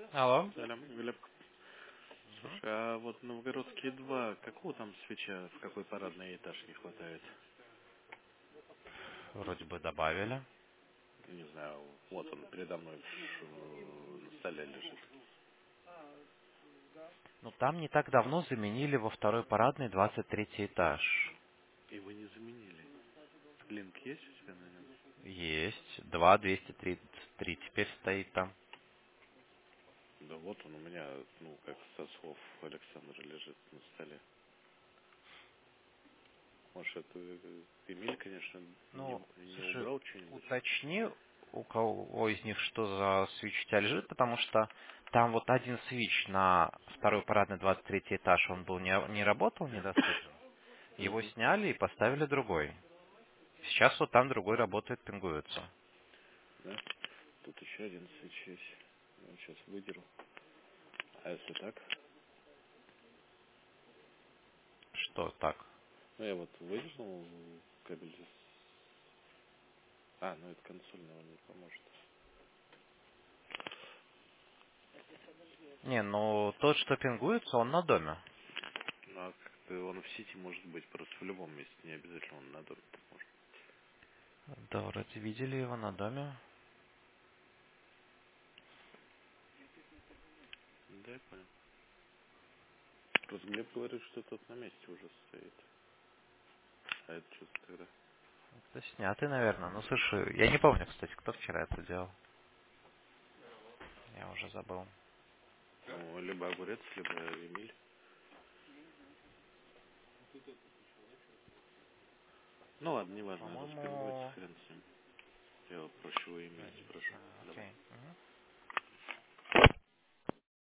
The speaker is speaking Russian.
Алло. Салям, Глеб. Слушай, а вот Новгородские 2, какого там свеча, в какой парадный этаж не хватает? Вроде бы добавили. Не знаю, вот он передо мной на столе лежит. Ну, там не так давно заменили во второй парадный 23 этаж. Его не заменили. Линк есть у тебя на нем? Есть. 2,233 теперь стоит там. Да вот он у меня, ну, как со слов Александра лежит на столе. Может, это Эмиль, конечно, Ну, не слушай, убрал что-нибудь? уточни, у кого из них что за свич у тебя лежит, потому что там вот один свич на второй парадный 23 этаж, он был не работал, недоступен. Его Угу. сняли и поставили другой. Сейчас вот там другой работает, пингуется. Да? Тут еще один свич есть. Я сейчас выдеру. А если так? Что так? Ну, я вот выдернул кабель. А, ну это консольный, он не поможет. Не, ну тот, что пингуется, он на доме. Ну, а как-то он в сети может быть просто в любом месте, не обязательно он на доме может. Да, вроде видели его на доме. Да, я понял. Просто Глеб говорит, что тот на месте уже стоит. А это что тогда? Это снятый, наверное. Ну, слушай, я не помню, кстати, кто вчера это делал. Я уже забыл. Ну, либо огурец, либо Эмиль. Ну ладно, неважно, распингуется По-моему... хрен с ним. Я вот проще его имени спрошу. Давай. Окей. Мгм.